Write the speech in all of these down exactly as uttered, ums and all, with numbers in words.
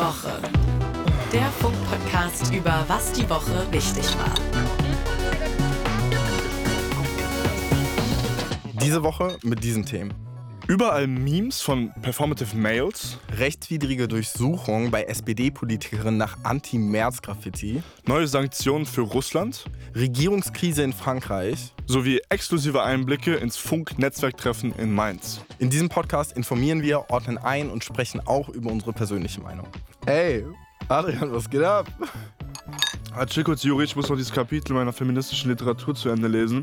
Woche. Der Funk-Podcast über was die Woche wichtig war. Diese Woche mit diesen Themen. Überall Memes von Performative Males. Rechtswidrige Durchsuchung bei S P D-Politikerinnen nach Anti-Merz-Graffiti. Neue Sanktionen für Russland. Regierungskrise in Frankreich. Sowie exklusive Einblicke ins Funk-Netzwerktreffen in Mainz. In diesem Podcast informieren wir, ordnen ein und sprechen auch über unsere persönliche Meinung. Hey, Adrian, was geht ab? Ah, chill kurz, Juri, ich muss noch dieses Kapitel meiner feministischen Literatur zu Ende lesen.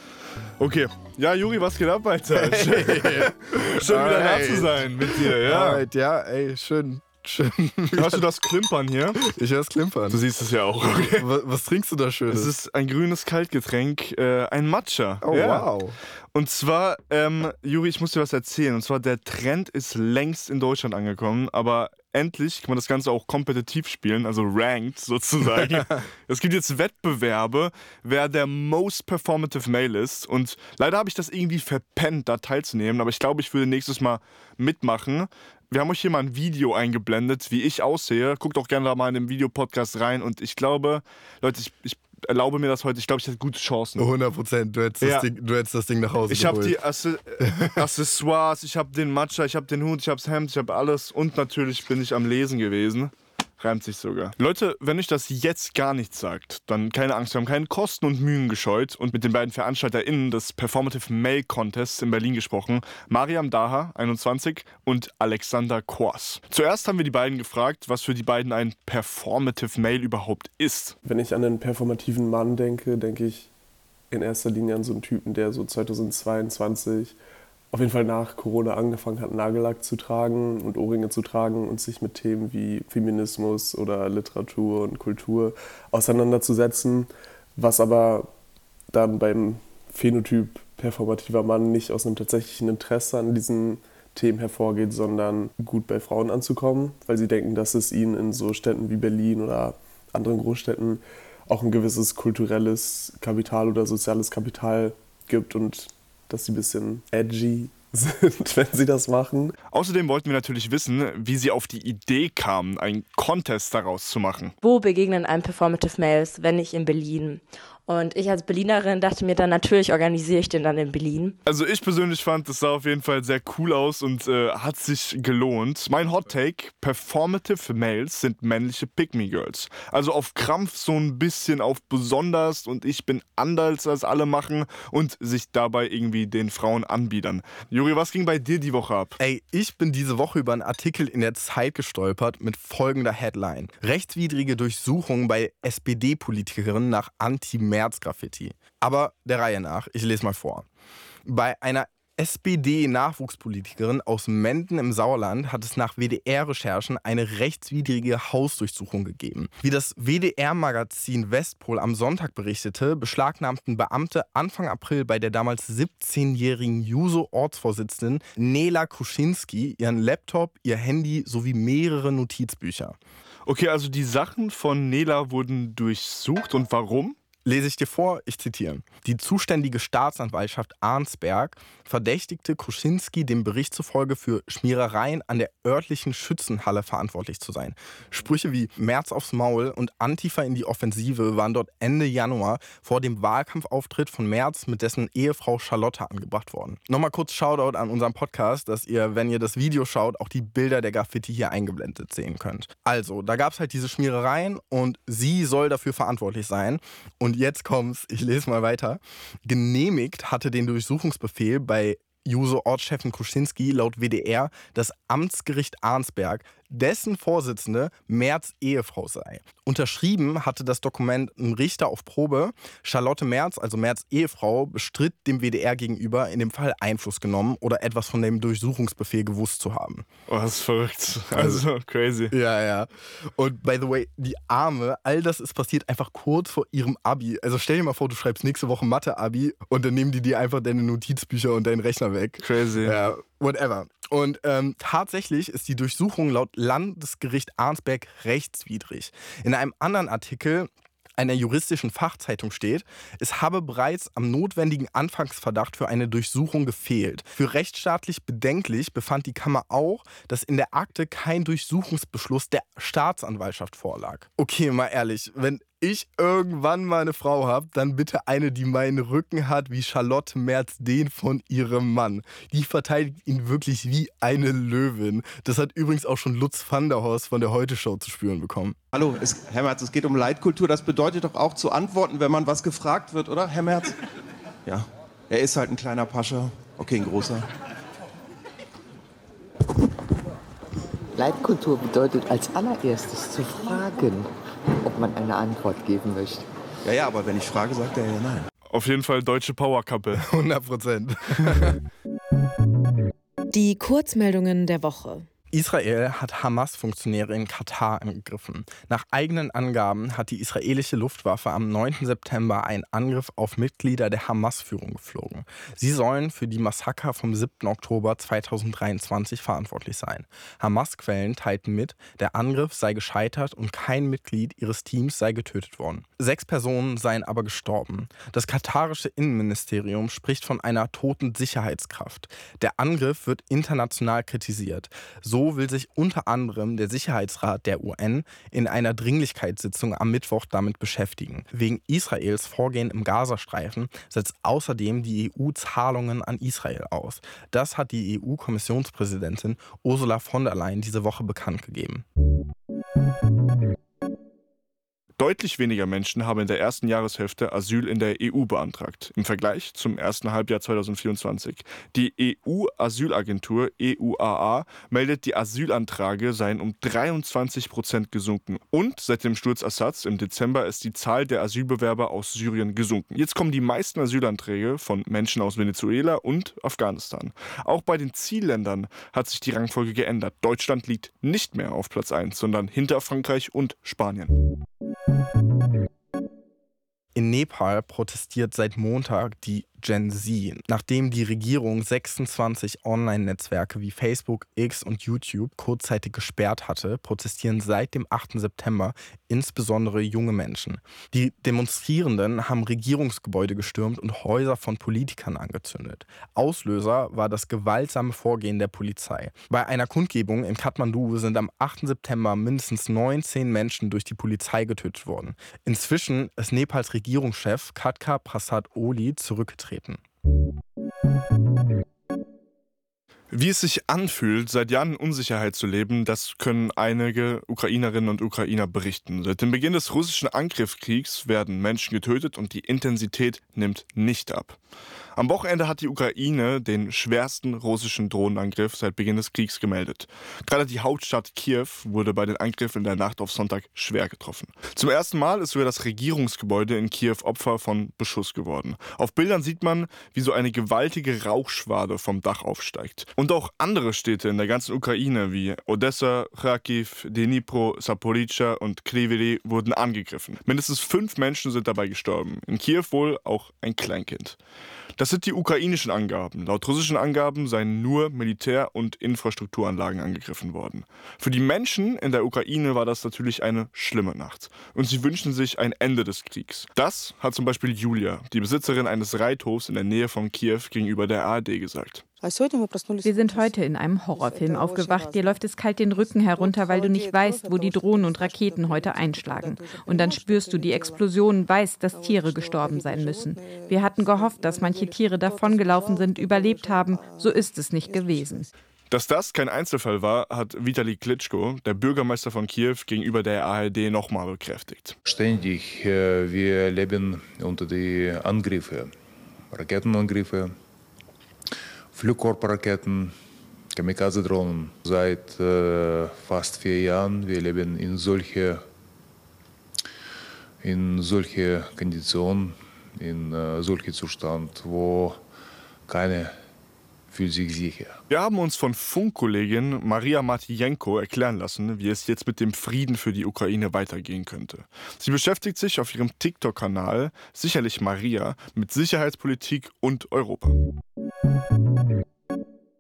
Okay. Ja, Juri, was geht ab, Alter? Hey. Schön wieder da Hey. zu sein mit dir, ja. Alright, ja, ey, schön. schön. Hörst du das Klimpern hier? Ich höre es klimpern. Du siehst es ja auch. Okay. Was, was trinkst du da Schönes? Es ist ein grünes Kaltgetränk, äh, ein Matcha. Oh, ja. wow. Und zwar, ähm, Juri, ich muss dir was erzählen. Und zwar, der Trend ist längst in Deutschland angekommen, aber endlich kann man das Ganze auch kompetitiv spielen, also ranked sozusagen. Es gibt jetzt Wettbewerbe, wer der most performative male ist. Und leider habe ich das irgendwie verpennt, da teilzunehmen, aber ich glaube, ich würde nächstes Mal mitmachen. Wir haben euch hier mal ein Video eingeblendet, wie ich aussehe. Guckt auch gerne da mal in den Videopodcast rein. Und ich glaube, Leute, ich, ich erlaube mir das heute. Ich glaube, ich hätte gute Chancen. hundert Prozent. Du hättest, Ja. das Ding, du hättest das Ding nach Hause Ich habe geholt. die Assi- Accessoires, ich habe den Matcha, ich habe den Hut, ich habe das Hemd, ich habe alles. Und natürlich bin ich am Lesen gewesen. Reimt sich sogar. Leute, wenn euch das jetzt gar nichts sagt, dann keine Angst, wir haben keine Kosten und Mühen gescheut und mit den beiden VeranstalterInnen des Performative Male Contests in Berlin gesprochen. Mariam Daha, einundzwanzig, und Alexander Kors. Zuerst haben wir die beiden gefragt, was für die beiden ein Performative Male überhaupt ist. Wenn ich an einen performativen Mann denke, denke ich in erster Linie an so einen Typen, der so zweitausendzweiundzwanzig auf jeden Fall nach Corona angefangen hat, Nagellack zu tragen und Ohrringe zu tragen und sich mit Themen wie Feminismus oder Literatur und Kultur auseinanderzusetzen, was aber dann beim Phänotyp performativer Mann nicht aus einem tatsächlichen Interesse an diesen Themen hervorgeht, sondern gut bei Frauen anzukommen, weil sie denken, dass es ihnen in so Städten wie Berlin oder anderen Großstädten auch ein gewisses kulturelles Kapital oder soziales Kapital gibt und dass sie ein bisschen edgy sind, wenn sie das machen. Außerdem wollten wir natürlich wissen, wie sie auf die Idee kamen, einen Contest daraus zu machen. Wo begegnen einem Performative Males, wenn nicht in Berlin? Und ich als Berlinerin dachte mir dann, natürlich organisiere ich den dann in Berlin. Also ich persönlich fand, das sah auf jeden Fall sehr cool aus und äh, hat sich gelohnt. Mein Hot Take: Performative Males sind männliche Pick-Me-Girls. Also auf Krampf so ein bisschen auf besonders und ich bin anders als alle machen und sich dabei irgendwie den Frauen anbiedern. Juri, was ging bei dir die Woche ab? Ey, ich bin diese Woche über einen Artikel in der Zeit gestolpert mit folgender Headline. Rechtswidrige Durchsuchung bei S P D-Politikerinnen nach Anti-Merz-Graffiti. Aber der Reihe nach, ich lese mal vor. Bei einer S P D-Nachwuchspolitikerin aus Menden im Sauerland hat es nach W D R-Recherchen eine rechtswidrige Hausdurchsuchung gegeben. Wie das W D R-Magazin Westpol am Sonntag berichtete, beschlagnahmten Beamte Anfang April bei der damals siebzehnjährigen Juso-Ortsvorsitzenden Nela Kuczynski ihren Laptop, ihr Handy sowie mehrere Notizbücher. Okay, also die Sachen von Nela wurden durchsucht und warum? Lese ich dir vor, ich zitiere. Die zuständige Staatsanwaltschaft Arnsberg verdächtigte Kuczynski dem Bericht zufolge für Schmierereien an der örtlichen Schützenhalle verantwortlich zu sein. Sprüche wie Merz aufs Maul und Antifa in die Offensive waren dort Ende Januar vor dem Wahlkampfauftritt von Merz mit dessen Ehefrau Charlotte angebracht worden. Nochmal kurz Shoutout an unseren Podcast, dass ihr, wenn ihr das Video schaut, auch die Bilder der Graffiti hier eingeblendet sehen könnt. Also, da gab es halt diese Schmierereien und sie soll dafür verantwortlich sein. Und Und jetzt kommt's, ich lese mal weiter. Genehmigt hatte den Durchsuchungsbefehl bei Juso-Ortschefin Kuczynski laut W D R das Amtsgericht Arnsberg, dessen Vorsitzende Merz Ehefrau sei. Unterschrieben hatte das Dokument ein Richter auf Probe. Charlotte Merz, also Merz Ehefrau, bestritt dem W D R gegenüber, in dem Fall Einfluss genommen oder etwas von dem Durchsuchungsbefehl gewusst zu haben. Oh, das ist verrückt. Also, crazy. Ja, ja. Und by the way, die Arme, all das ist passiert einfach kurz vor ihrem Abi. Also stell dir mal vor, du schreibst nächste Woche Mathe-Abi und dann nehmen die dir einfach deine Notizbücher und deinen Rechner weg. Crazy. Ja, whatever. Und ähm, tatsächlich ist die Durchsuchung laut Landesgericht Arnsberg rechtswidrig. In einem anderen Artikel einer juristischen Fachzeitung steht, es habe bereits am notwendigen Anfangsverdacht für eine Durchsuchung gefehlt. Für rechtsstaatlich bedenklich befand die Kammer auch, dass in der Akte kein Durchsuchungsbeschluss der Staatsanwaltschaft vorlag. Okay, mal ehrlich, wenn ich irgendwann mal eine Frau habe, dann bitte eine, die meinen Rücken hat wie Charlotte Merz den von ihrem Mann. Die verteidigt ihn wirklich wie eine Löwin. Das hat übrigens auch schon Lutz van der Horst von der Heute-Show zu spüren bekommen. Hallo, es, Herr Merz, es geht um Leitkultur. Das bedeutet doch auch zu antworten, wenn man was gefragt wird, oder, Herr Merz? Ja, er ist halt ein kleiner Pascha. Okay, ein großer. Leitkultur bedeutet als allererstes zu fragen, ob man eine Antwort geben möchte. Ja, ja, aber wenn ich frage, sagt er ja nein. Auf jeden Fall deutsche Powerkappe. hundert Prozent. Die Kurzmeldungen der Woche. Israel hat Hamas-Funktionäre in Katar angegriffen. Nach eigenen Angaben hat die israelische Luftwaffe am neunten September einen Angriff auf Mitglieder der Hamas-Führung geflogen. Sie sollen für die Massaker vom siebten Oktober zweitausenddreiundzwanzig verantwortlich sein. Hamas-Quellen teilten mit, der Angriff sei gescheitert und kein Mitglied ihres Teams sei getötet worden. Sechs Personen seien aber gestorben. Das katarische Innenministerium spricht von einer toten Sicherheitskraft. Der Angriff wird international kritisiert. So So will sich unter anderem der Sicherheitsrat der U N in einer Dringlichkeitssitzung am Mittwoch damit beschäftigen. Wegen Israels Vorgehen im Gazastreifen setzt außerdem die E U Zahlungen an Israel aus. Das hat die E U-Kommissionspräsidentin Ursula von der Leyen diese Woche bekannt gegeben. Deutlich weniger Menschen haben in der ersten Jahreshälfte Asyl in der E U beantragt, im Vergleich zum ersten Halbjahr zweitausendvierundzwanzig. Die E U-Asylagentur E U A A meldet, die Asylanträge seien um dreiundzwanzig Prozent gesunken. Und seit dem Sturz Assads im Dezember ist die Zahl der Asylbewerber aus Syrien gesunken. Jetzt kommen die meisten Asylanträge von Menschen aus Venezuela und Afghanistan. Auch bei den Zielländern hat sich die Rangfolge geändert. Deutschland liegt nicht mehr auf Platz eins, sondern hinter Frankreich und Spanien. In Nepal protestiert seit Montag die Gen Z. Nachdem die Regierung sechsundzwanzig Online-Netzwerke wie Facebook, X und YouTube kurzzeitig gesperrt hatte, protestieren seit dem achten September insbesondere junge Menschen. Die Demonstrierenden haben Regierungsgebäude gestürmt und Häuser von Politikern angezündet. Auslöser war das gewaltsame Vorgehen der Polizei. Bei einer Kundgebung in Kathmandu sind am achten September mindestens neunzehn Menschen durch die Polizei getötet worden. Inzwischen ist Nepals Regierungschef Khadga Prasad Oli zurückgetreten. Wie es sich anfühlt, seit Jahren in Unsicherheit zu leben, das können einige Ukrainerinnen und Ukrainer berichten. Seit dem Beginn des russischen Angriffskriegs werden Menschen getötet und die Intensität nimmt nicht ab. Am Wochenende hat die Ukraine den schwersten russischen Drohnenangriff seit Beginn des Kriegs gemeldet. Gerade die Hauptstadt Kiew wurde bei den Angriffen in der Nacht auf Sonntag schwer getroffen. Zum ersten Mal ist sogar das Regierungsgebäude in Kiew Opfer von Beschuss geworden. Auf Bildern sieht man, wie so eine gewaltige Rauchschwade vom Dach aufsteigt. Und auch andere Städte in der ganzen Ukraine wie Odessa, Kharkiv, Dnipro, Zaporizhzhia und Kryvyi Rih wurden angegriffen. Mindestens fünf Menschen sind dabei gestorben. In Kiew wohl auch ein Kleinkind. Das sind die ukrainischen Angaben. Laut russischen Angaben seien nur Militär- und Infrastrukturanlagen angegriffen worden. Für die Menschen in der Ukraine war das natürlich eine schlimme Nacht. Und sie wünschen sich ein Ende des Kriegs. Das hat zum Beispiel Julia, die Besitzerin eines Reithofs in der Nähe von Kiew, gegenüber der A R D gesagt. Wir sind heute in einem Horrorfilm aufgewacht. Dir läuft es kalt den Rücken herunter, weil du nicht weißt, wo die Drohnen und Raketen heute einschlagen. Und dann spürst du die Explosionen, weißt, dass Tiere gestorben sein müssen. Wir hatten gehofft, dass manche Tiere davongelaufen sind, überlebt haben. So ist es nicht gewesen. Dass das kein Einzelfall war, hat Vitali Klitschko, der Bürgermeister von Kiew, gegenüber der A R D nochmal bekräftigt. Ständig, wir leben unter die Angriffe, Raketenangriffe, Flugkörperraketen, Kamikaze-Drohnen. Seit äh, fast vier Jahren wir leben in solche, in solche Konditionen, in äh, solchen Zustand, wo keiner fühlt sich sicher. Wir haben uns von Funkkollegin Maria Matvijenko erklären lassen, wie es jetzt mit dem Frieden für die Ukraine weitergehen könnte. Sie beschäftigt sich auf ihrem TikTok-Kanal, sicherlich Maria, mit Sicherheitspolitik und Europa.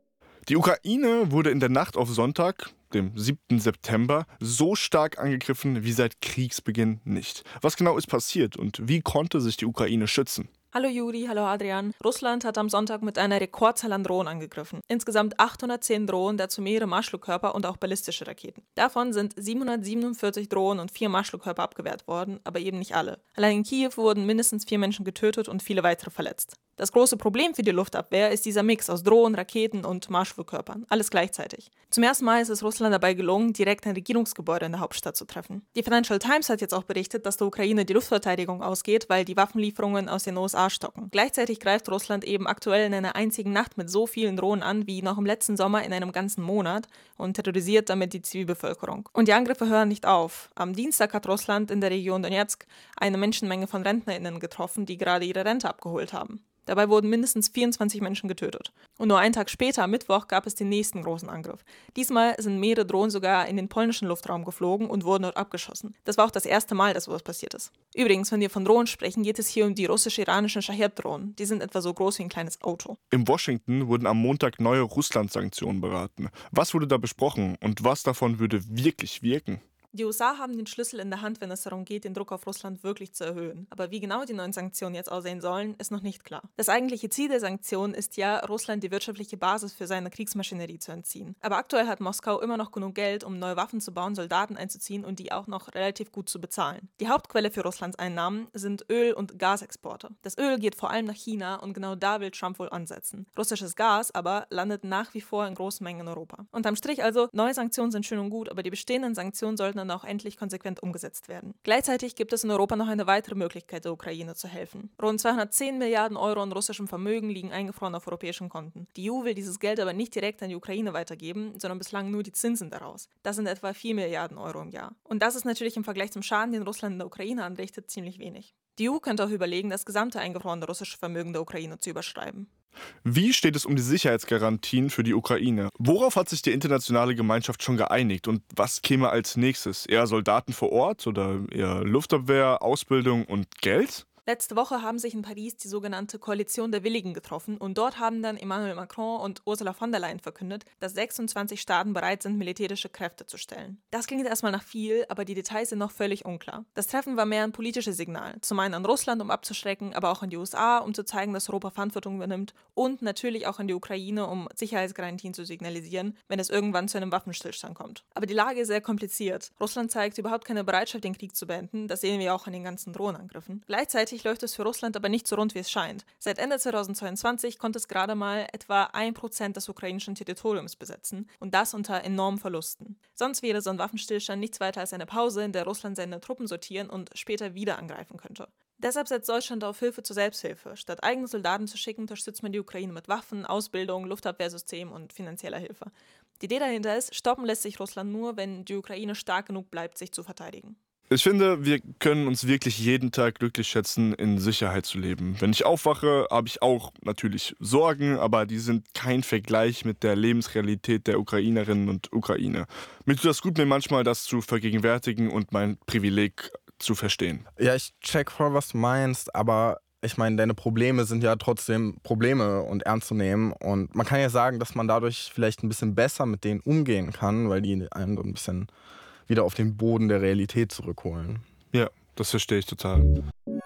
Die Ukraine wurde in der Nacht auf Sonntag, dem siebten September, so stark angegriffen wie seit Kriegsbeginn nicht. Was genau ist passiert und wie konnte sich die Ukraine schützen? Hallo Juri, hallo Adrian. Russland hat am Sonntag mit einer Rekordzahl an Drohnen angegriffen. Insgesamt achthundertzehn Drohnen, dazu mehrere Marschflugkörper und auch ballistische Raketen. Davon sind siebenhundertsiebenundvierzig Drohnen und vier Marschflugkörper abgewehrt worden, aber eben nicht alle. Allein in Kiew wurden mindestens vier Menschen getötet und viele weitere verletzt. Das große Problem für die Luftabwehr ist dieser Mix aus Drohnen, Raketen und Marschflugkörpern. Alles gleichzeitig. Zum ersten Mal ist es Russland dabei gelungen, direkt ein Regierungsgebäude in der Hauptstadt zu treffen. Die Financial Times hat jetzt auch berichtet, dass der Ukraine die Luftverteidigung ausgeht, weil die Waffenlieferungen aus den U S A stocken. Gleichzeitig greift Russland eben aktuell in einer einzigen Nacht mit so vielen Drohnen an wie noch im letzten Sommer in einem ganzen Monat und terrorisiert damit die Zivilbevölkerung. Und die Angriffe hören nicht auf. Am Dienstag hat Russland in der Region Donetsk eine Menschenmenge von RentnerInnen getroffen, die gerade ihre Rente abgeholt haben. Dabei wurden mindestens vierundzwanzig Menschen getötet. Und nur einen Tag später, am Mittwoch, gab es den nächsten großen Angriff. Diesmal sind mehrere Drohnen sogar in den polnischen Luftraum geflogen und wurden dort abgeschossen. Das war auch das erste Mal, dass sowas passiert ist. Übrigens, wenn wir von Drohnen sprechen, geht es hier um die russisch-iranischen Shahed-Drohnen. Die sind etwa so groß wie ein kleines Auto. In Washington wurden am Montag neue Russland-Sanktionen beraten. Was wurde da besprochen und was davon würde wirklich wirken? Die U S A haben den Schlüssel in der Hand, wenn es darum geht, den Druck auf Russland wirklich zu erhöhen. Aber wie genau die neuen Sanktionen jetzt aussehen sollen, ist noch nicht klar. Das eigentliche Ziel der Sanktionen ist ja, Russland die wirtschaftliche Basis für seine Kriegsmaschinerie zu entziehen. Aber aktuell hat Moskau immer noch genug Geld, um neue Waffen zu bauen, Soldaten einzuziehen und die auch noch relativ gut zu bezahlen. Die Hauptquelle für Russlands Einnahmen sind Öl- und Gasexporte. Das Öl geht vor allem nach China und genau da will Trump wohl ansetzen. Russisches Gas aber landet nach wie vor in großen Mengen in Europa. Unterm Strich also, neue Sanktionen sind schön und gut, aber die bestehenden Sanktionen sollten dann auch endlich konsequent umgesetzt werden. Gleichzeitig gibt es in Europa noch eine weitere Möglichkeit, der Ukraine zu helfen. Rund zweihundertzehn Milliarden Euro an russischem Vermögen liegen eingefroren auf europäischen Konten. Die E U will dieses Geld aber nicht direkt an die Ukraine weitergeben, sondern bislang nur die Zinsen daraus. Das sind etwa vier Milliarden Euro im Jahr. Und das ist natürlich im Vergleich zum Schaden, den Russland in der Ukraine anrichtet, ziemlich wenig. Die E U könnte auch überlegen, das gesamte eingefrorene russische Vermögen der Ukraine zu überschreiben. Wie steht es um die Sicherheitsgarantien für die Ukraine? Worauf hat sich die internationale Gemeinschaft schon geeinigt und was käme als nächstes? Eher Soldaten vor Ort oder eher Luftabwehr, Ausbildung und Geld? Letzte Woche haben sich in Paris die sogenannte Koalition der Willigen getroffen und dort haben dann Emmanuel Macron und Ursula von der Leyen verkündet, dass sechsundzwanzig Staaten bereit sind, militärische Kräfte zu stellen. Das klingt erstmal nach viel, aber die Details sind noch völlig unklar. Das Treffen war mehr ein politisches Signal, zum einen an Russland, um abzuschrecken, aber auch an die U S A, um zu zeigen, dass Europa Verantwortung übernimmt und natürlich auch an die Ukraine, um Sicherheitsgarantien zu signalisieren, wenn es irgendwann zu einem Waffenstillstand kommt. Aber die Lage ist sehr kompliziert. Russland zeigt überhaupt keine Bereitschaft, den Krieg zu beenden, das sehen wir auch an den ganzen Drohnenangriffen. Gleichzeitig läuft es für Russland aber nicht so rund, wie es scheint. Seit Ende zweitausendzweiundzwanzig konnte es gerade mal etwa ein Prozent des ukrainischen Territoriums besetzen und das unter enormen Verlusten. Sonst wäre so ein Waffenstillstand nichts weiter als eine Pause, in der Russland seine Truppen sortieren und später wieder angreifen könnte. Deshalb setzt Deutschland auf Hilfe zur Selbsthilfe. Statt eigene Soldaten zu schicken, unterstützt man die Ukraine mit Waffen, Ausbildung, Luftabwehrsystemen und finanzieller Hilfe. Die Idee dahinter ist, stoppen lässt sich Russland nur, wenn die Ukraine stark genug bleibt, sich zu verteidigen. Ich finde, wir können uns wirklich jeden Tag glücklich schätzen, in Sicherheit zu leben. Wenn ich aufwache, habe ich auch natürlich Sorgen, aber die sind kein Vergleich mit der Lebensrealität der Ukrainerinnen und Ukrainer. Mir tut das gut, mir manchmal das zu vergegenwärtigen und mein Privileg zu verstehen. Ja, ich check voll, was du meinst, aber ich meine, deine Probleme sind ja trotzdem Probleme und ernst zu nehmen. Und man kann ja sagen, dass man dadurch vielleicht ein bisschen besser mit denen umgehen kann, weil die einen so ein bisschen wieder auf den Boden der Realität zurückholen. Ja, das verstehe ich total.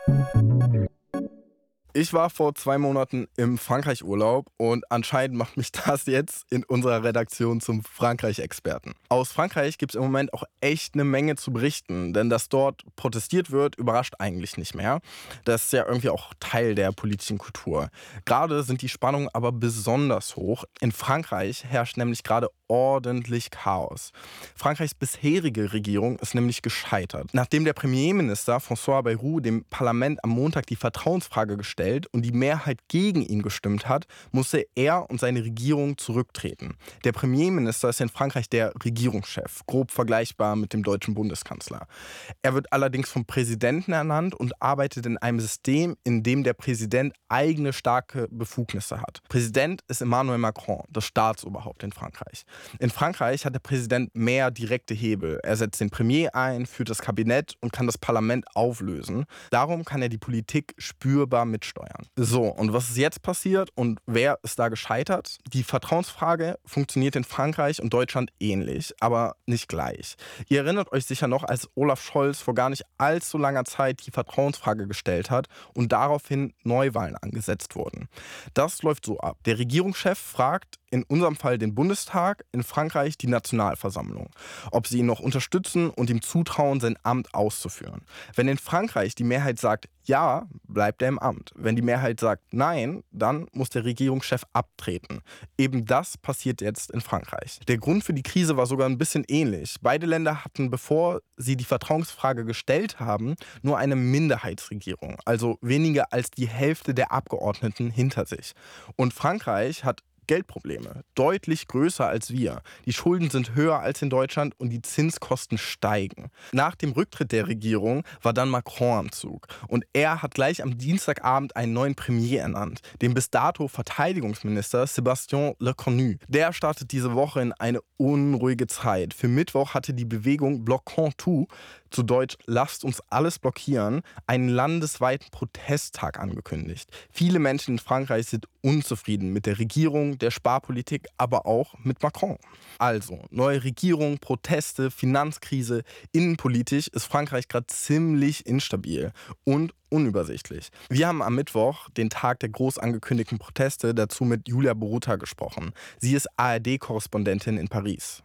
Ich war vor zwei Monaten im Frankreich-Urlaub und anscheinend macht mich das jetzt in unserer Redaktion zum Frankreich-Experten. Aus Frankreich gibt es im Moment auch echt eine Menge zu berichten, denn dass dort protestiert wird, überrascht eigentlich nicht mehr. Das ist ja irgendwie auch Teil der politischen Kultur. Gerade sind die Spannungen aber besonders hoch. In Frankreich herrscht nämlich gerade ordentlich Chaos. Frankreichs bisherige Regierung ist nämlich gescheitert. Nachdem der Premierminister François Bayrou dem Parlament am Montag die Vertrauensfrage gestellt und die Mehrheit gegen ihn gestimmt hat, musste er und seine Regierung zurücktreten. Der Premierminister ist in Frankreich der Regierungschef, grob vergleichbar mit dem deutschen Bundeskanzler. Er wird allerdings vom Präsidenten ernannt und arbeitet in einem System, in dem der Präsident eigene starke Befugnisse hat. Präsident ist Emmanuel Macron, das Staatsoberhaupt in Frankreich. In Frankreich hat der Präsident mehr direkte Hebel. Er setzt den Premier ein, führt das Kabinett und kann das Parlament auflösen. Darum kann er die Politik spürbar mitsteuern. beisteuern. So, und was ist jetzt passiert und wer ist da gescheitert? Die Vertrauensfrage funktioniert in Frankreich und Deutschland ähnlich, aber nicht gleich. Ihr erinnert euch sicher noch, als Olaf Scholz vor gar nicht allzu langer Zeit die Vertrauensfrage gestellt hat und daraufhin Neuwahlen angesetzt wurden. Das läuft so ab. Der Regierungschef fragt in unserem Fall den Bundestag, in Frankreich die Nationalversammlung, ob sie ihn noch unterstützen und ihm zutrauen, sein Amt auszuführen. Wenn in Frankreich die Mehrheit sagt, ja, bleibt er im Amt. Wenn die Mehrheit sagt nein, dann muss der Regierungschef abtreten. Eben das passiert jetzt in Frankreich. Der Grund für die Krise war sogar ein bisschen ähnlich. Beide Länder hatten, bevor sie die Vertrauensfrage gestellt haben, nur eine Minderheitsregierung, also weniger als die Hälfte der Abgeordneten hinter sich. Und Frankreich hat Geldprobleme, deutlich größer als wir. Die Schulden sind höher als in Deutschland und die Zinskosten steigen. Nach dem Rücktritt der Regierung war dann Macron am Zug. Und er hat gleich am Dienstagabend einen neuen Premier ernannt, den bis dato Verteidigungsminister Sébastien Lecornu. Der startet diese Woche in eine unruhige Zeit. Für Mittwoch hatte die Bewegung Bloquons tout, zu Deutsch lasst uns alles blockieren, einen landesweiten Protesttag angekündigt. Viele Menschen in Frankreich sind unzufrieden mit der Regierung, der Sparpolitik, aber auch mit Macron. Also, neue Regierung, Proteste, Finanzkrise, innenpolitisch ist Frankreich gerade ziemlich instabil und unübersichtlich. Wir haben am Mittwoch, den Tag der groß angekündigten Proteste, dazu mit Julia Boruta gesprochen. Sie ist A R D-Korrespondentin in Paris.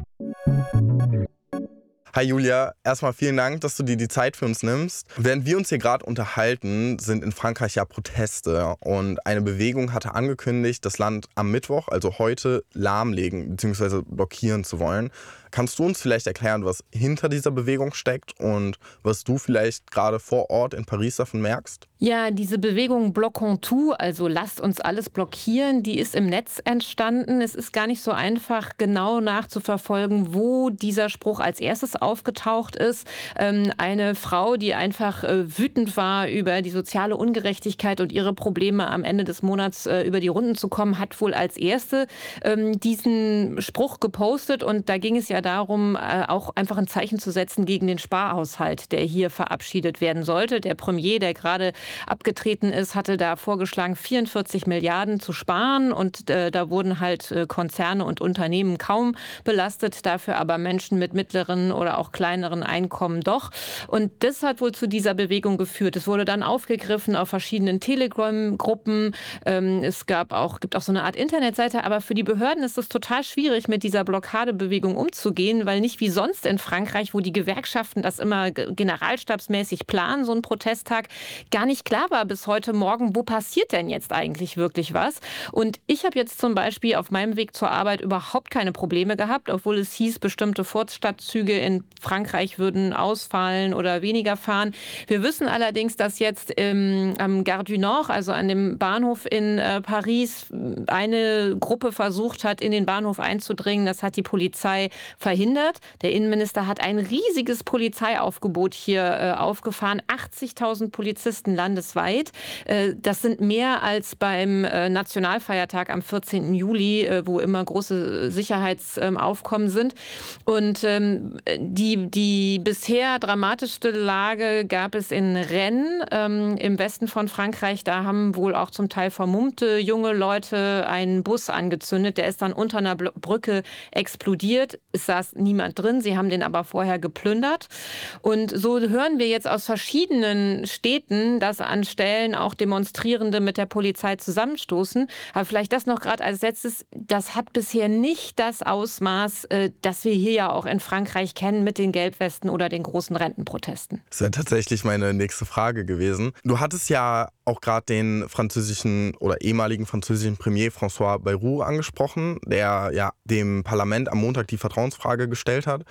Hi Julia, erstmal vielen Dank, dass du dir die Zeit für uns nimmst. Während wir uns hier gerade unterhalten, sind in Frankreich ja Proteste und eine Bewegung hatte angekündigt, das Land am Mittwoch, also heute, lahmlegen bzw. blockieren zu wollen. Kannst du uns vielleicht erklären, was hinter dieser Bewegung steckt und was du vielleicht gerade vor Ort in Paris davon merkst? Ja, diese Bewegung Bloquons tout, also lasst uns alles blockieren, die ist im Netz entstanden. Es ist gar nicht so einfach, genau nachzuverfolgen, wo dieser Spruch als erstes aufgetaucht ist. Ähm, eine Frau, die einfach äh, wütend war über die soziale Ungerechtigkeit und ihre Probleme am Ende des Monats äh, über die Runden zu kommen, hat wohl als erste ähm, diesen Spruch gepostet. Und da ging es ja darum, äh, auch einfach ein Zeichen zu setzen gegen den Sparhaushalt, der hier verabschiedet werden sollte. Der Premier, der gerade abgetreten ist, hatte da vorgeschlagen, vierundvierzig Milliarden zu sparen. Und äh, da wurden halt äh, Konzerne und Unternehmen kaum belastet, dafür aber Menschen mit mittleren oder auch kleineren Einkommen doch. Und das hat wohl zu dieser Bewegung geführt. Es wurde dann aufgegriffen auf verschiedenen Telegram-Gruppen. Ähm, es gab auch, gibt auch so eine Art Internetseite. Aber für die Behörden ist es total schwierig, mit dieser Blockadebewegung umzugehen, weil nicht wie sonst in Frankreich, wo die Gewerkschaften das immer generalstabsmäßig planen, so ein Protesttag, gar nicht klar war bis heute Morgen, wo passiert denn jetzt eigentlich wirklich was. Und ich habe jetzt zum Beispiel auf meinem Weg zur Arbeit überhaupt keine Probleme gehabt, obwohl es hieß, bestimmte Vorstadtzüge in Frankreich würden ausfallen oder weniger fahren. Wir wissen allerdings, dass jetzt ähm, am Gare du Nord, also an dem Bahnhof in äh, Paris, eine Gruppe versucht hat, in den Bahnhof einzudringen. Das hat die Polizei verhindert. Der Innenminister hat ein riesiges Polizeiaufgebot hier äh, aufgefahren. achtzigtausend Polizisten landesweit. Äh, das sind mehr als beim äh, Nationalfeiertag am vierzehnten Juli, äh, wo immer große Sicherheitsaufkommen äh, sind. Und ähm, die, die bisher dramatischste Lage gab es in Rennes ähm, im Westen von Frankreich. Da haben wohl auch zum Teil vermummte junge Leute einen Bus angezündet. Der ist dann unter einer Brücke explodiert. Es saß niemand drin. Sie haben den aber vorher geplündert. Und so hören wir jetzt aus verschiedenen Städten, dass an Stellen auch Demonstrierende mit der Polizei zusammenstoßen. Aber vielleicht das noch gerade als letztes. Das hat bisher nicht das Ausmaß, äh, das wir hier ja auch in Frankreich kennen mit den Gelbwesten oder den großen Rentenprotesten. Das wäre tatsächlich meine nächste Frage gewesen. Du hattest ja auch gerade den französischen oder ehemaligen französischen Premier François Bayrou angesprochen, der ja dem Parlament am Montag die Vertrauensfrage gestellt hat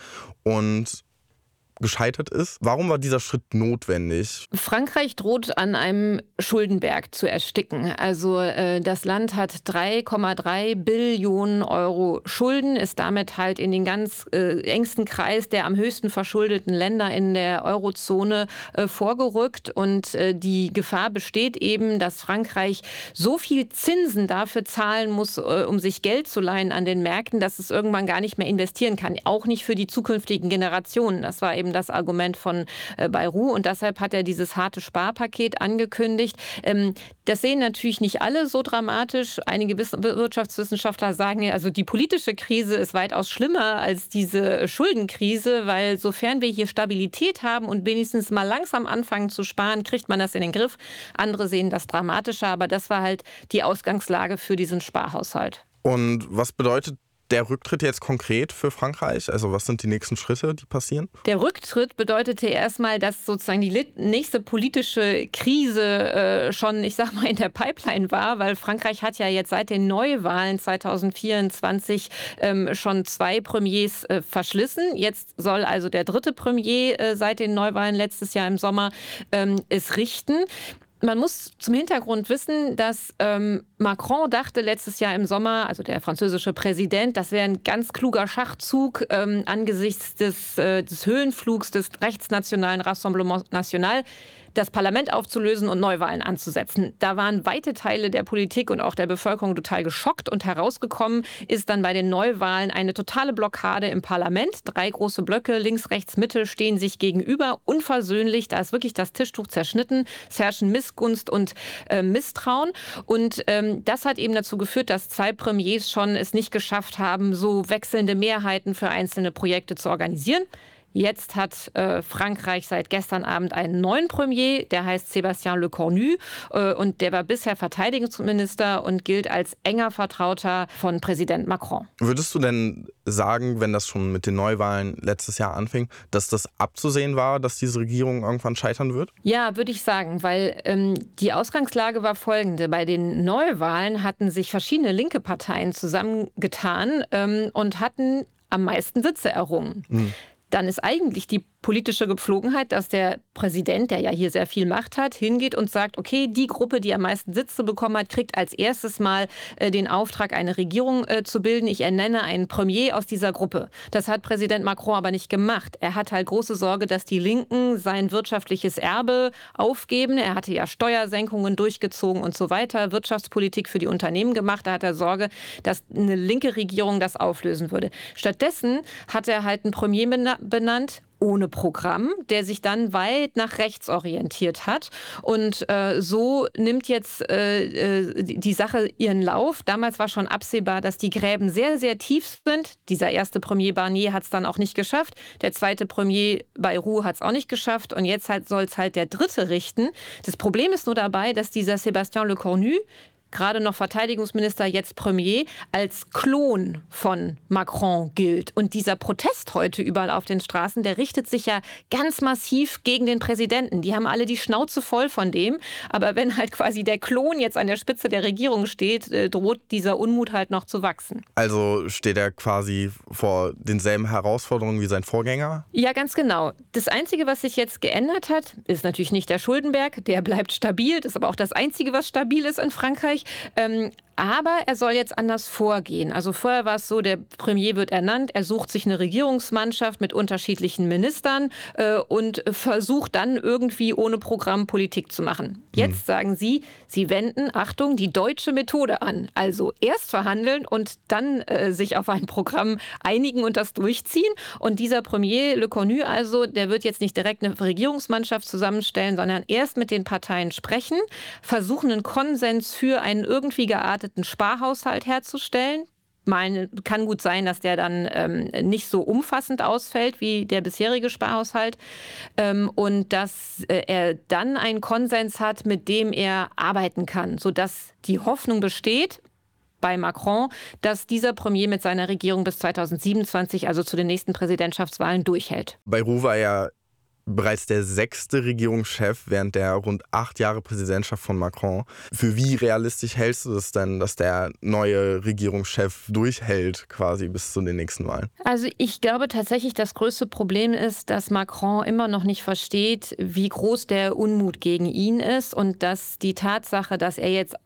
und gescheitert ist. Warum war dieser Schritt notwendig? Frankreich droht an einem Schuldenberg zu ersticken. Also äh, das Land hat drei Komma drei Billionen Euro Schulden, ist damit halt in den ganz äh, engsten Kreis der am höchsten verschuldeten Länder in der Eurozone äh, vorgerückt. Und äh, die Gefahr besteht eben, dass Frankreich so viel Zinsen dafür zahlen muss, äh, um sich Geld zu leihen an den Märkten, dass es irgendwann gar nicht mehr investieren kann. Auch nicht für die zukünftigen Generationen. Das war eben eben das Argument von äh, Bayrou und deshalb hat er dieses harte Sparpaket angekündigt. Ähm, das sehen natürlich nicht alle so dramatisch. Einige Wirtschaftswissenschaftler sagen ja, also die politische Krise ist weitaus schlimmer als diese Schuldenkrise, weil sofern wir hier Stabilität haben und wenigstens mal langsam anfangen zu sparen, kriegt man das in den Griff. Andere sehen das dramatischer, aber das war halt die Ausgangslage für diesen Sparhaushalt. Und was bedeutet der Rücktritt jetzt konkret für Frankreich? Also was sind die nächsten Schritte, die passieren? Der Rücktritt bedeutete erstmal, dass sozusagen die nächste politische Krise äh, schon, ich sag mal, in der Pipeline war, weil Frankreich hat ja jetzt seit den Neuwahlen zwanzig vierundzwanzig ähm, schon zwei Premiers äh, verschlissen. Jetzt soll also der dritte Premier äh, seit den Neuwahlen letztes Jahr im Sommer ähm, es richten. Man muss zum Hintergrund wissen, dass ähm, Macron dachte letztes Jahr im Sommer, also der französische Präsident, das wäre ein ganz kluger Schachzug ähm, angesichts des, äh, des Höhenflugs des rechtsnationalen Rassemblement National, das Parlament aufzulösen und Neuwahlen anzusetzen. Da waren weite Teile der Politik und auch der Bevölkerung total geschockt und herausgekommen ist dann bei den Neuwahlen eine totale Blockade im Parlament. Drei große Blöcke, links, rechts, Mitte, stehen sich gegenüber, unversöhnlich. Da ist wirklich das Tischtuch zerschnitten. Es herrschen Missgunst und äh, Misstrauen. Und ähm, das hat eben dazu geführt, dass zwei Premiers schon es nicht geschafft haben, so wechselnde Mehrheiten für einzelne Projekte zu organisieren. Jetzt hat äh, Frankreich seit gestern Abend einen neuen Premier, der heißt Sébastien Lecornu äh, und der war bisher Verteidigungsminister und gilt als enger Vertrauter von Präsident Macron. Würdest du denn sagen, wenn das schon mit den Neuwahlen letztes Jahr anfing, dass das abzusehen war, dass diese Regierung irgendwann scheitern wird? Ja, würde ich sagen, weil ähm, die Ausgangslage war folgende. Bei den Neuwahlen hatten sich verschiedene linke Parteien zusammengetan ähm, und hatten am meisten Sitze errungen. Mhm. Dann ist eigentlich die politische Gepflogenheit, dass der Präsident, der ja hier sehr viel Macht hat, hingeht und sagt, okay, die Gruppe, die am meisten Sitze bekommen hat, kriegt als erstes mal äh, den Auftrag, eine Regierung äh, zu bilden. Ich ernenne einen Premier aus dieser Gruppe. Das hat Präsident Macron aber nicht gemacht. Er hat halt große Sorge, dass die Linken sein wirtschaftliches Erbe aufgeben. Er hatte ja Steuersenkungen durchgezogen und so weiter, Wirtschaftspolitik für die Unternehmen gemacht. Da hat er Sorge, dass eine linke Regierung das auflösen würde. Stattdessen hat er halt einen Premier benannt, ohne Programm, der sich dann weit nach rechts orientiert hat. Und äh, so nimmt jetzt äh, die Sache ihren Lauf. Damals war schon absehbar, dass die Gräben sehr, sehr tief sind. Dieser erste Premier Barnier hat es dann auch nicht geschafft. Der zweite Premier Bayrou hat es auch nicht geschafft. Und jetzt halt soll es halt der dritte richten. Das Problem ist nur dabei, dass dieser Sébastien Lecornu, gerade noch Verteidigungsminister, jetzt Premier, als Klon von Macron gilt. Und dieser Protest heute überall auf den Straßen, der richtet sich ja ganz massiv gegen den Präsidenten. Die haben alle die Schnauze voll von dem. Aber wenn halt quasi der Klon jetzt an der Spitze der Regierung steht, droht dieser Unmut halt noch zu wachsen. Also steht er quasi vor denselben Herausforderungen wie sein Vorgänger? Ja, ganz genau. Das Einzige, was sich jetzt geändert hat, ist natürlich nicht der Schuldenberg. Der bleibt stabil. Das ist aber auch das Einzige, was stabil ist in Frankreich. Ähm, aber er soll jetzt anders vorgehen. Also vorher war es so, der Premier wird ernannt, er sucht sich eine Regierungsmannschaft mit unterschiedlichen Ministern äh, und versucht dann irgendwie ohne Programm Politik zu machen. Jetzt hm. sagen sie, sie wenden, Achtung, die deutsche Methode an. Also erst verhandeln und dann äh, sich auf ein Programm einigen und das durchziehen. Und dieser Premier Lecornu also, der wird jetzt nicht direkt eine Regierungsmannschaft zusammenstellen, sondern erst mit den Parteien sprechen, versuchen einen Konsens für einen irgendwie gearteten Sparhaushalt herzustellen. Meine, kann gut sein, dass der dann ähm, nicht so umfassend ausfällt wie der bisherige Sparhaushalt ähm, und dass äh, er dann einen Konsens hat, mit dem er arbeiten kann, sodass die Hoffnung besteht bei Macron, dass dieser Premier mit seiner Regierung bis zweitausendsiebenundzwanzig, also zu den nächsten Präsidentschaftswahlen, durchhält. Bayrou war ja bereits der sechste Regierungschef während der rund acht Jahre Präsidentschaft von Macron. Für wie realistisch hältst du das denn, dass der neue Regierungschef durchhält quasi bis zu den nächsten Wahlen? Also ich glaube tatsächlich, das größte Problem ist, dass Macron immer noch nicht versteht, wie groß der Unmut gegen ihn ist und dass die Tatsache, dass er jetzt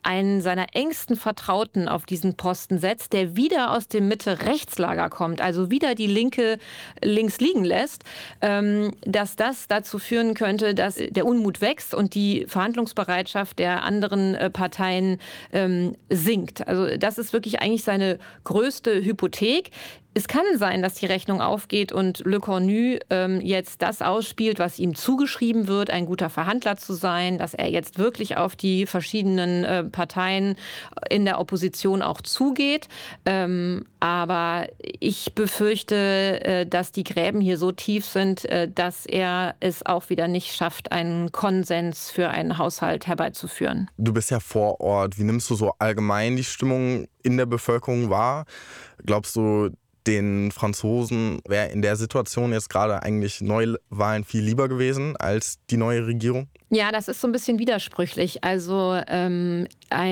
einen seiner engsten Vertrauten auf diesen Posten setzt, der wieder aus dem Mitte-Rechtslager kommt, also wieder die Linke links liegen lässt, ähm, dass das dazu führen könnte, dass der Unmut wächst und die Verhandlungsbereitschaft der anderen äh, Parteien ähm, sinkt. Also das ist wirklich eigentlich seine größte Hypothek. Es kann sein, dass die Rechnung aufgeht und Le Cornu ähm, jetzt das ausspielt, was ihm zugeschrieben wird, ein guter Verhandler zu sein, dass er jetzt wirklich auf die verschiedenen äh, Parteien in der Opposition auch zugeht. Ähm, aber ich befürchte, äh, dass die Gräben hier so tief sind, äh, dass er es auch wieder nicht schafft, einen Konsens für einen Haushalt herbeizuführen. Du bist ja vor Ort. Wie nimmst du so allgemein die Stimmung in der Bevölkerung wahr? Glaubst du, den Franzosen wäre in der Situation jetzt gerade eigentlich Neuwahlen viel lieber gewesen als die neue Regierung? Ja, das ist so ein bisschen widersprüchlich. Also ähm,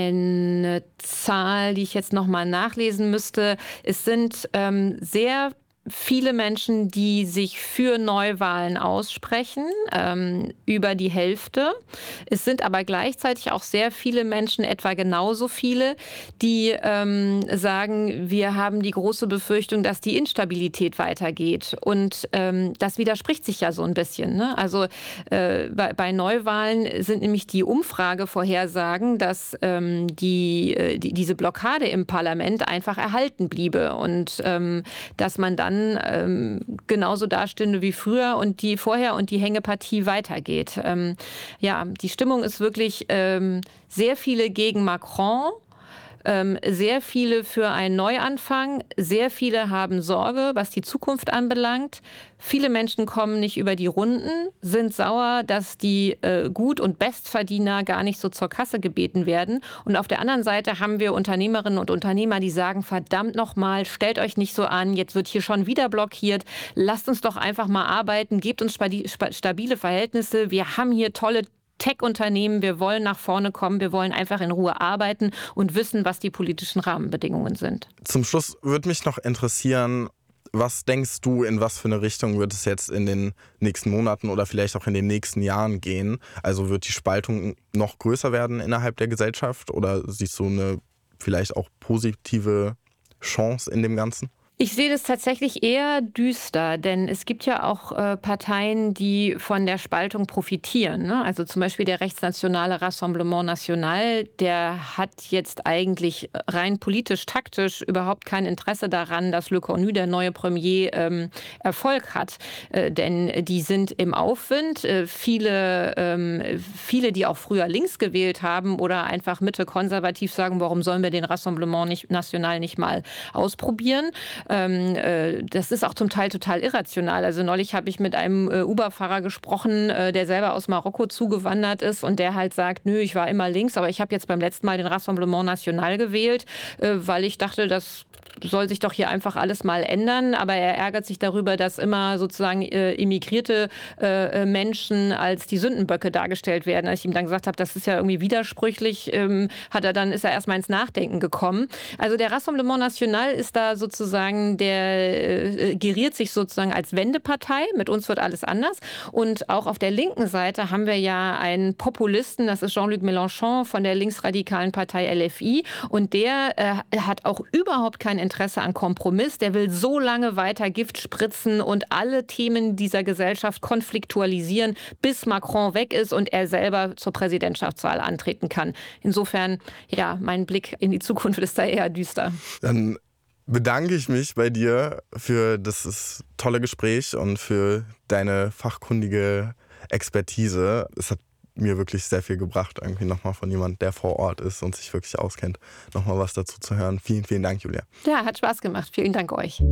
eine Zahl, die ich jetzt noch mal nachlesen müsste, es sind ähm, sehr viele Menschen, die sich für Neuwahlen aussprechen, ähm, über die Hälfte. Es sind aber gleichzeitig auch sehr viele Menschen, etwa genauso viele, die ähm, sagen, wir haben die große Befürchtung, dass die Instabilität weitergeht. Und ähm, das widerspricht sich ja so ein bisschen. Ne? Also äh, bei, bei Neuwahlen sind nämlich die Umfragevorhersagen, dass ähm, die, äh, die, diese Blockade im Parlament einfach erhalten bliebe und ähm, dass man dann ähm, genauso dastünde wie früher und die vorher und die Hängepartie weitergeht. Ähm, ja, die Stimmung ist wirklich ähm, sehr viele gegen Macron. Ähm, sehr viele für einen Neuanfang, sehr viele haben Sorge, was die Zukunft anbelangt. Viele Menschen kommen nicht über die Runden, sind sauer, dass die äh, Gut- und Bestverdiener gar nicht so zur Kasse gebeten werden. Und auf der anderen Seite haben wir Unternehmerinnen und Unternehmer, die sagen, verdammt nochmal, stellt euch nicht so an, jetzt wird hier schon wieder blockiert. Lasst uns doch einfach mal arbeiten, gebt uns stabile Verhältnisse. Wir haben hier tolle Tech-Unternehmen, wir wollen nach vorne kommen, wir wollen einfach in Ruhe arbeiten und wissen, was die politischen Rahmenbedingungen sind. Zum Schluss würde mich noch interessieren, was denkst du, in was für eine Richtung wird es jetzt in den nächsten Monaten oder vielleicht auch in den nächsten Jahren gehen? Also wird die Spaltung noch größer werden innerhalb der Gesellschaft oder siehst du eine vielleicht auch positive Chance in dem Ganzen? Ich sehe das tatsächlich eher düster, denn es gibt ja auch äh, Parteien, die von der Spaltung profitieren. Ne? Also zum Beispiel der rechtsnationale Rassemblement National, der hat jetzt eigentlich rein politisch-taktisch überhaupt kein Interesse daran, dass Le Cornu, der neue Premier, ähm, Erfolg hat. Äh, denn die sind im Aufwind. Äh, viele, ähm, viele, die auch früher links gewählt haben oder einfach Mitte konservativ sagen, warum sollen wir den Rassemblement nicht, National nicht mal ausprobieren? Ähm, äh, das ist auch zum Teil total irrational. Also neulich habe ich mit einem äh, Uber-Fahrer gesprochen, äh, der selber aus Marokko zugewandert ist und der halt sagt, nö, ich war immer links, aber ich habe jetzt beim letzten Mal den Rassemblement National gewählt, äh, weil ich dachte, das soll sich doch hier einfach alles mal ändern. Aber er ärgert sich darüber, dass immer sozusagen äh, immigrierte äh, Menschen als die Sündenböcke dargestellt werden. Als ich ihm dann gesagt habe, das ist ja irgendwie widersprüchlich, ähm, hat er dann, ist er erstmal ins Nachdenken gekommen. Also der Rassemblement National ist da sozusagen, der äh, geriert sich sozusagen als Wendepartei. Mit uns wird alles anders. Und auch auf der linken Seite haben wir ja einen Populisten, das ist Jean-Luc Mélenchon von der linksradikalen Partei L F I. Und der äh, hat auch überhaupt kein Interesse an Kompromiss. Der will so lange weiter Gift spritzen und alle Themen dieser Gesellschaft konfliktualisieren, bis Macron weg ist und er selber zur Präsidentschaftswahl antreten kann. Insofern, ja, mein Blick in die Zukunft ist da eher düster. Dann bedanke ich mich bei dir für das tolle Gespräch und für deine fachkundige Expertise. Es hat mir wirklich sehr viel gebracht, irgendwie nochmal von jemand, der vor Ort ist und sich wirklich auskennt, nochmal was dazu zu hören. Vielen, vielen Dank, Julia. Ja, hat Spaß gemacht. Vielen Dank euch.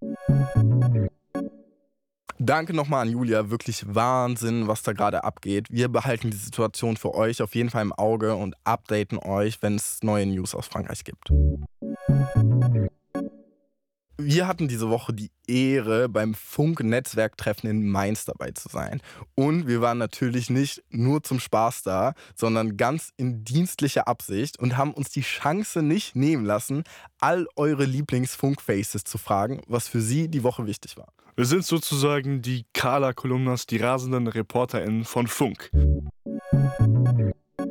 Danke nochmal an Julia, wirklich Wahnsinn, was da gerade abgeht. Wir behalten die Situation für euch auf jeden Fall im Auge und updaten euch, wenn es neue News aus Frankreich gibt. Wir hatten diese Woche die Ehre, beim Funk-Netzwerktreffen in Mainz dabei zu sein. Und wir waren natürlich nicht nur zum Spaß da, sondern ganz in dienstlicher Absicht und haben uns die Chance nicht nehmen lassen, all eure Lieblings-Funk-Faces zu fragen, was für sie die Woche wichtig war. Wir sind sozusagen die Kala-Kolumnas, die rasenden ReporterInnen von Funk.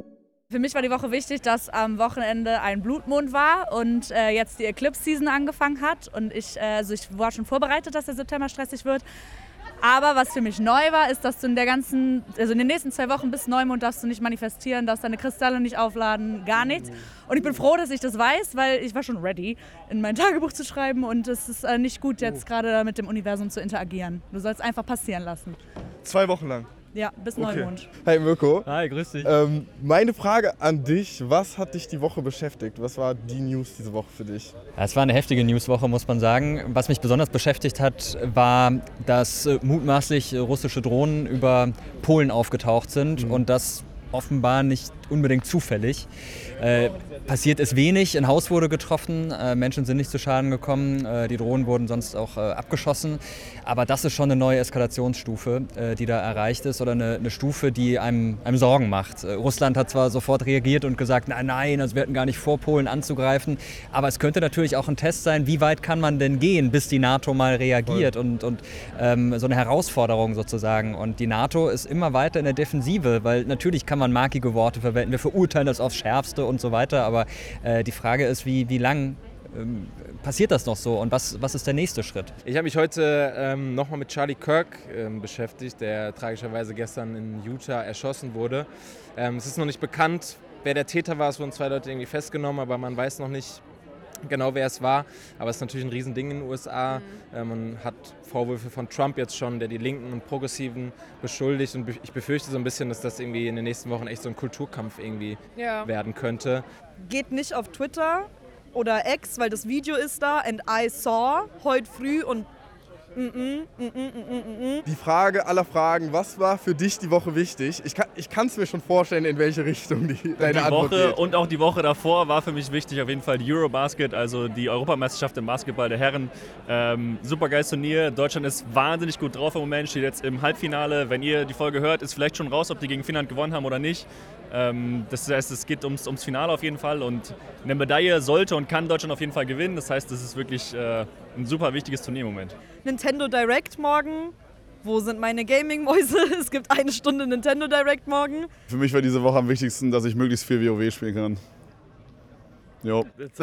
Für mich war die Woche wichtig, dass am Wochenende ein Blutmond war und äh, jetzt die Eclipse-Season angefangen hat. Und ich, äh, also ich war schon vorbereitet, dass der September stressig wird. Aber was für mich neu war, ist, dass du in der ganzen, also in den nächsten zwei Wochen bis Neumond darfst du nicht manifestieren, darfst deine Kristalle nicht aufladen, gar nichts. Und ich bin froh, dass ich das weiß, weil ich war schon ready, in mein Tagebuch zu schreiben. Und es ist äh, nicht gut, jetzt gerade mit dem Universum zu interagieren. Du sollst einfach passieren lassen. Zwei Wochen lang? Ja, bis Okay. Neumond. Hi Mirko. Hi, grüß dich. Ähm, meine Frage an dich, was hat dich die Woche beschäftigt? Was war die News diese Woche für dich? Ja, es war eine heftige Newswoche, muss man sagen. Was mich besonders beschäftigt hat, war, dass äh, mutmaßlich äh, russische Drohnen über Polen aufgetaucht sind mhm. und das offenbar nicht unbedingt zufällig. Äh, passiert ist wenig, ein Haus wurde getroffen, äh, Menschen sind nicht zu Schaden gekommen, äh, die Drohnen wurden sonst auch äh, abgeschossen. Aber das ist schon eine neue Eskalationsstufe, äh, die da erreicht ist oder eine, eine Stufe, die einem, einem Sorgen macht. Äh, Russland hat zwar sofort reagiert und gesagt, nein, nein, also wir hatten gar nicht vor, Polen anzugreifen, aber es könnte natürlich auch ein Test sein, wie weit kann man denn gehen, bis die NATO mal reagiert und, und ähm, so eine Herausforderung sozusagen. Und die NATO ist immer weiter in der Defensive, weil natürlich kann man markige Worte verwenden, wir verurteilen das aufs Schärfste und so weiter, aber äh, die Frage ist, wie, wie lang ähm, passiert das noch so und was, was ist der nächste Schritt? Ich habe mich heute ähm, nochmal mit Charlie Kirk ähm, beschäftigt, der tragischerweise gestern in Utah erschossen wurde. Ähm, es ist noch nicht bekannt, wer der Täter war, es wurden zwei Leute irgendwie festgenommen, aber man weiß noch nicht genau, wer es war. Aber es ist natürlich ein Riesending in den U S A. Mhm. Man hat Vorwürfe von Trump jetzt schon, der die Linken und Progressiven beschuldigt. Und ich befürchte so ein bisschen, dass das irgendwie in den nächsten Wochen echt so ein Kulturkampf irgendwie ja. werden könnte. Geht nicht auf Twitter oder X, weil das Video ist da. And I saw heute früh und Mm -mm, mm -mm, mm -mm. Die Frage aller Fragen, was war für dich die Woche wichtig? Ich kann es mir schon vorstellen, in welche Richtung die, deine die Antwort Woche geht. Und auch die Woche davor war für mich wichtig, auf jeden Fall die Eurobasket, also die Europameisterschaft im Basketball der Herren. Ähm, super geiles Turnier. Deutschland ist wahnsinnig gut drauf im Moment, steht jetzt im Halbfinale. Wenn ihr die Folge hört, ist vielleicht schon raus, ob die gegen Finnland gewonnen haben oder nicht. Ähm, das heißt, es geht ums, ums Finale auf jeden Fall und eine Medaille sollte und kann Deutschland auf jeden Fall gewinnen. Das heißt, das ist wirklich äh, ein super wichtiges Turnier im Moment. Nintendo Direct morgen. Wo sind meine Gaming-Mäuse? Es gibt eine Stunde Nintendo Direct morgen. Für mich war diese Woche am wichtigsten, dass ich möglichst viel WoW spielen kann. Jo.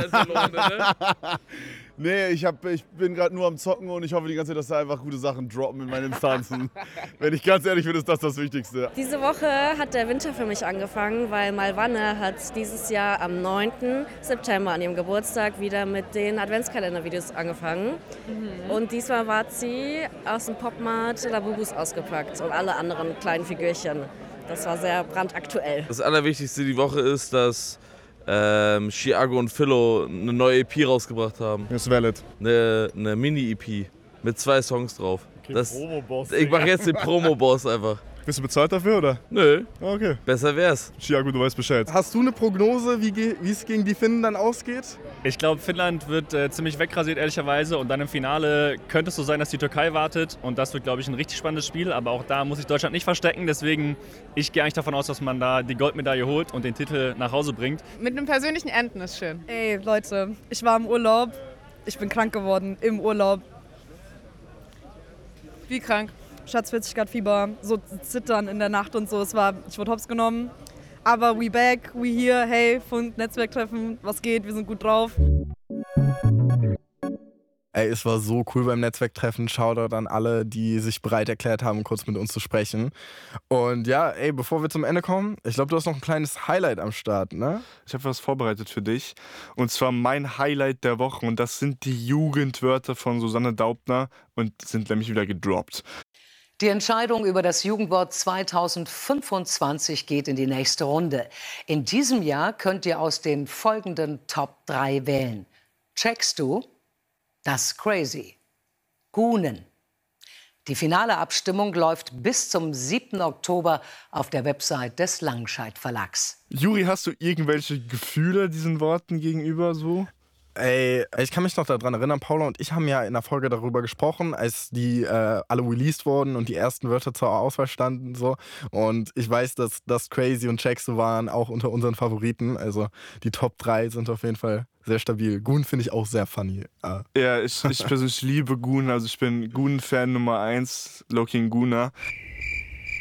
Nee, ich, hab, ich bin gerade nur am Zocken und ich hoffe die ganze Zeit, dass da einfach gute Sachen droppen in meinen Instanzen. Wenn ich ganz ehrlich bin, ist das das Wichtigste. Diese Woche hat der Winter für mich angefangen, weil Malvanne hat dieses Jahr am neunten September an ihrem Geburtstag wieder mit den Adventskalender-Videos angefangen. Mhm. Und diesmal war sie aus dem Popmart Labubus ausgepackt und alle anderen kleinen Figürchen. Das war sehr brandaktuell. Das Allerwichtigste die Woche ist, dass Ähm, Chiago und Philo eine neue E P rausgebracht haben. Das ist valid. Eine, eine Mini-E P mit zwei Songs drauf. Okay, das, Promo-Boss. Ich mache jetzt den Promo-Boss einfach. Bist du bezahlt dafür, oder? Nö. Okay. Besser wär's. Chiago, du weißt Bescheid. Hast du eine Prognose, wie es gegen die Finnen dann ausgeht? Ich glaube, Finnland wird äh, ziemlich wegrasiert, ehrlicherweise. Und dann im Finale könnte es so sein, dass die Türkei wartet. Und das wird, glaube ich, ein richtig spannendes Spiel. Aber auch da muss sich Deutschland nicht verstecken. Deswegen, ich gehe eigentlich davon aus, dass man da die Goldmedaille holt und den Titel nach Hause bringt. Mit einem persönlichen Enten ist schön. Ey, Leute, ich war im Urlaub. Ich bin krank geworden im Urlaub. Wie krank? Schatz, vierzig Grad Fieber, so zittern in der Nacht und so. Es war, ich wurde hops genommen. Aber we back, we here, hey, Fund, Netzwerktreffen, was geht, wir sind gut drauf. Ey, es war so cool beim Netzwerktreffen. Shoutout an alle, die sich bereit erklärt haben, kurz mit uns zu sprechen. Und ja, ey, bevor wir zum Ende kommen, ich glaube, du hast noch ein kleines Highlight am Start, ne? Ich habe was vorbereitet für dich. Und zwar mein Highlight der Woche. Und das sind die Jugendwörter von Susanne Daubner und sind nämlich wieder gedroppt. Die Entscheidung über das Jugendwort zweitausendfünfundzwanzig geht in die nächste Runde. In diesem Jahr könnt ihr aus den folgenden Top drei wählen. Checkst du? Das Crazy. Gunen. Die finale Abstimmung läuft bis zum siebten Oktober auf der Website des Langenscheidt Verlags. Juri, hast du irgendwelche Gefühle diesen Worten gegenüber so? Ey, ich kann mich noch daran erinnern, Paula und ich haben ja in der Folge darüber gesprochen, als die äh, alle released wurden und die ersten Wörter zur Auswahl standen. So. Und ich weiß, dass das Crazy und Checkso waren auch unter unseren Favoriten. Also die Top drei sind auf jeden Fall sehr stabil. Goon finde ich auch sehr funny. Ah. Ja, ich, ich persönlich liebe Goon. Also ich bin Goon-Fan Nummer eins, Loki Gooner.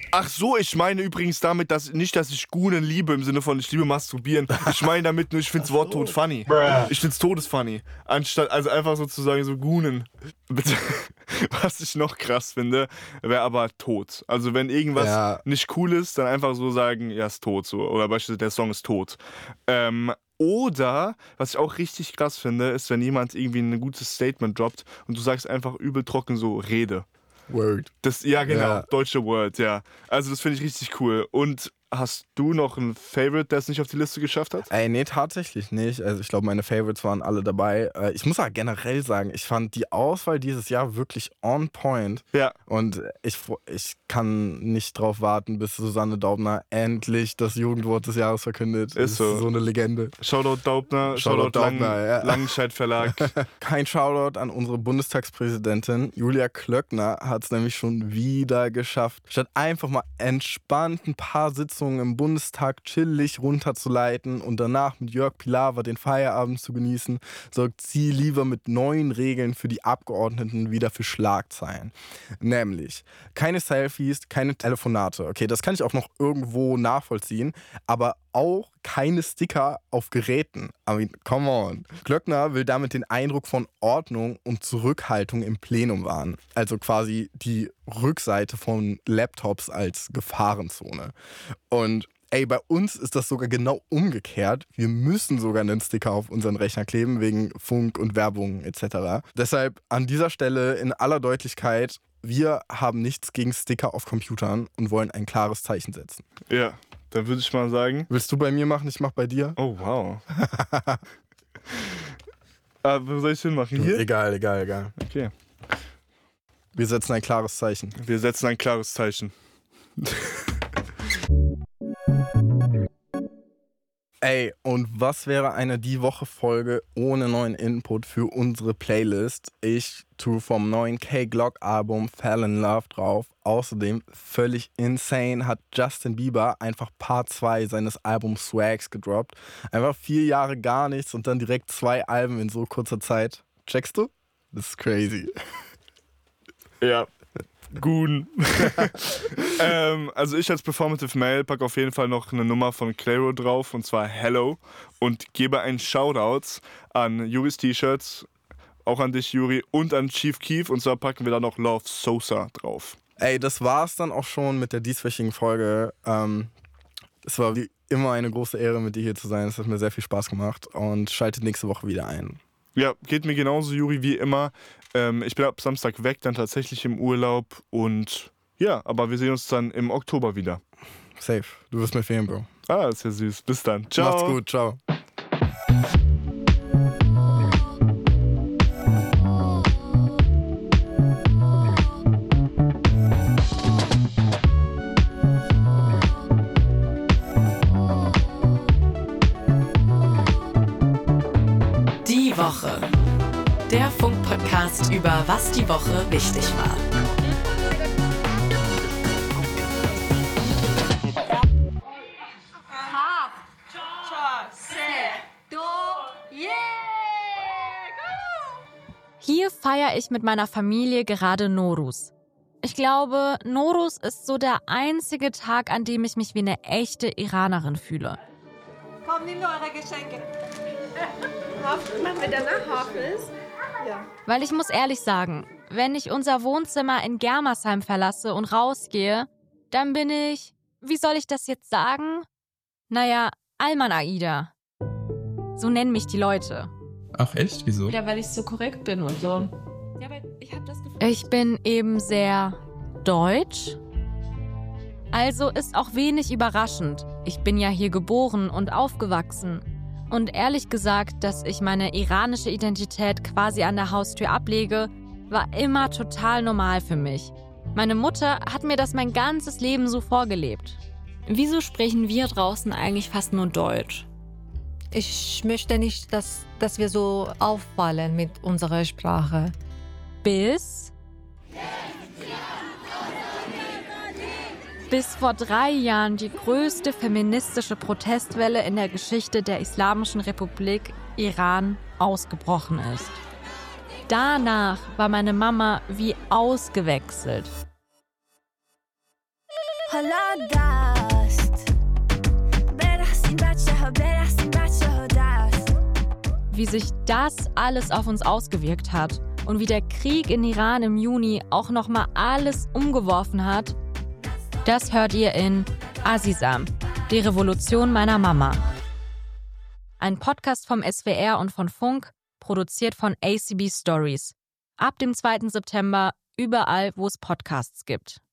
Ach so, ich meine übrigens damit, dass nicht, dass ich Gunen liebe, im Sinne von ich liebe masturbieren. Ich meine damit nur, ich find's Wort tot funny. Ich find's todesfunny. Anstatt, also einfach sozusagen so Gunen. Was ich noch krass finde, wäre aber tot. Also wenn irgendwas ja. nicht cool ist, dann einfach so sagen, ja, ist tot. So. Oder beispielsweise der Song ist tot. Ähm, Oder, was ich auch richtig krass finde, ist, wenn jemand irgendwie ein gutes Statement droppt und du sagst einfach übel trocken so, Rede. Word. Das, ja, genau, ja. deutsche Word, ja. Also das finde ich richtig cool. Und hast du noch einen Favorite, der es nicht auf die Liste geschafft hat? Ey, nee, tatsächlich nicht. Also ich glaube, meine Favorites waren alle dabei. Ich muss aber generell sagen, ich fand die Auswahl dieses Jahr wirklich on point. Ja. Und ich, ich kann nicht drauf warten, bis Susanne Daubner endlich das Jugendwort des Jahres verkündet. Ist so. Ist so eine Legende. Shoutout Daubner, Shoutout, Shoutout Daubner, Lang, ja. Langenscheidt Verlag. Kein Shoutout an unsere Bundestagspräsidentin. Julia Klöckner hat es nämlich schon wieder geschafft. Statt einfach mal entspannt ein paar Sitzungen im Bundestag chillig runterzuleiten und danach mit Jörg Pilawa den Feierabend zu genießen, sorgt sie lieber mit neuen Regeln für die Abgeordneten wieder für Schlagzeilen. Nämlich keine Selfies, keine Telefonate. Okay, das kann ich auch noch irgendwo nachvollziehen, aber auch keine Sticker auf Geräten. I mean, come on. Klöckner will damit den Eindruck von Ordnung und Zurückhaltung im Plenum wahren. Also quasi die Rückseite von Laptops als Gefahrenzone. Und ey, bei uns ist das sogar genau umgekehrt. Wir müssen sogar einen Sticker auf unseren Rechner kleben, wegen Funk und Werbung et cetera. Deshalb an dieser Stelle in aller Deutlichkeit, wir haben nichts gegen Sticker auf Computern und wollen ein klares Zeichen setzen. Ja. Dann würde ich mal sagen... Willst du bei mir machen, ich mach bei dir? Oh, wow. ah, wo soll ich hinmachen? Hier? Egal, egal, egal. Okay. Wir setzen ein klares Zeichen. Wir setzen ein klares Zeichen. Ey, und was wäre eine Die-Woche-Folge ohne neuen Input für unsere Playlist? Ich tue vom neuen K-Glock-Album Fell in Love drauf. Außerdem, völlig insane, hat Justin Bieber einfach Part zwei seines Albums Swags gedroppt. Einfach vier Jahre gar nichts und dann direkt zwei Alben in so kurzer Zeit. Checkst du? Das ist crazy. Ja. Gut. ähm, also ich als Performative Male packe auf jeden Fall noch eine Nummer von Clairo drauf, und zwar Hello, und gebe einen Shoutout an Juris T-Shirts, auch an dich, Juri, und an Chief Keef, und zwar packen wir da noch Love Sosa drauf. Ey, das war's dann auch schon mit der dieswöchigen Folge. Ähm, es war wie immer eine große Ehre, mit dir hier zu sein. Es hat mir sehr viel Spaß gemacht, und schaltet nächste Woche wieder ein. Ja, geht mir genauso, Juri, wie immer. Ähm, ich bin ab Samstag weg, dann tatsächlich im Urlaub, und ja, aber wir sehen uns dann im Oktober wieder. Safe. Du wirst mir fehlen, Bro. Ah, ist ja süß. Bis dann. Ciao. Macht's gut. Ciao. Die Woche. Der Funk-Podcast über was die Woche wichtig war. Hier feiere ich mit meiner Familie gerade Nowruz. Ich glaube, Nowruz ist so der einzige Tag, an dem ich mich wie eine echte Iranerin fühle. Komm, nimm nur eure Geschenke. Machen wir danach Hafiz? Ja. Weil ich muss ehrlich sagen, wenn ich unser Wohnzimmer in Germersheim verlasse und rausgehe, dann bin ich, wie soll ich das jetzt sagen? Naja, Alman Aida. So nennen mich die Leute. Ach echt? Wieso? Ja, weil ich so korrekt bin und so. Ja, aber ich habe das Gefühl... Ich bin eben sehr deutsch. Also ist auch wenig überraschend. Ich bin ja hier geboren und aufgewachsen. Und ehrlich gesagt, dass ich meine iranische Identität quasi an der Haustür ablege, war immer total normal für mich. Meine Mutter hat mir das mein ganzes Leben so vorgelebt. Wieso sprechen wir draußen eigentlich fast nur Deutsch? Ich möchte nicht, dass, dass wir so auffallen mit unserer Sprache. Bis? Bis vor drei Jahren die größte feministische Protestwelle in der Geschichte der Islamischen Republik Iran ausgebrochen ist. Danach war meine Mama wie ausgewechselt. Wie sich das alles auf uns ausgewirkt hat und wie der Krieg in Iran im Juni auch nochmal alles umgeworfen hat, das hört ihr in Azizam, die Revolution meiner Mama. Ein Podcast vom S W R und von Funk, produziert von A C B Stories. Ab dem zweiten September überall, wo es Podcasts gibt.